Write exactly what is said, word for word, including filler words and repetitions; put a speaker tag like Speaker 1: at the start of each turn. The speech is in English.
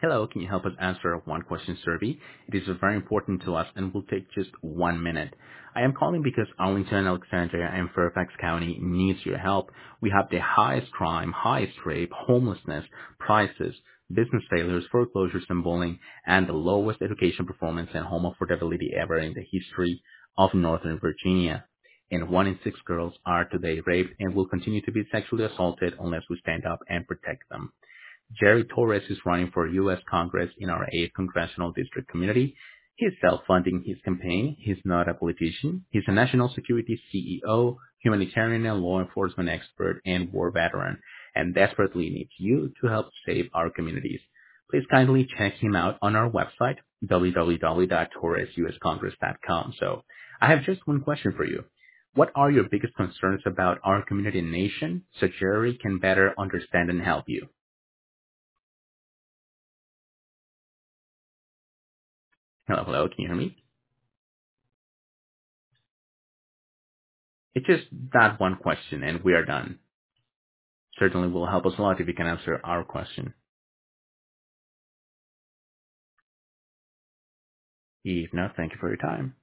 Speaker 1: Hello, can you help us answer a one-question survey? It is very important to us and will take just one minute. I am calling because Arlington, Alexandria, and Fairfax County needs your help. We have the highest crime, highest rape, homelessness, prices, business failures, foreclosures, and bullying, and the lowest education performance and home affordability ever in the history of Northern Virginia. And one in six girls are today raped and will continue to be sexually assaulted unless we stand up and protect them. Jerry Torres is running for U S Congress in our eighth Congressional District community. He's self-funding his campaign. He's not a politician. He's a national security C E O, humanitarian and law enforcement expert, and war veteran, and desperately needs you to help save our communities. Please kindly check him out on our website, w w w dot torres u s congress dot com. So I have just one question for you. What are your biggest concerns about our community and nation so Jerry can better understand and help you? Hello, hello, can you hear me? It's just that one question and we are done. Certainly will help us a lot if you can answer our question. If not, thank you for your time.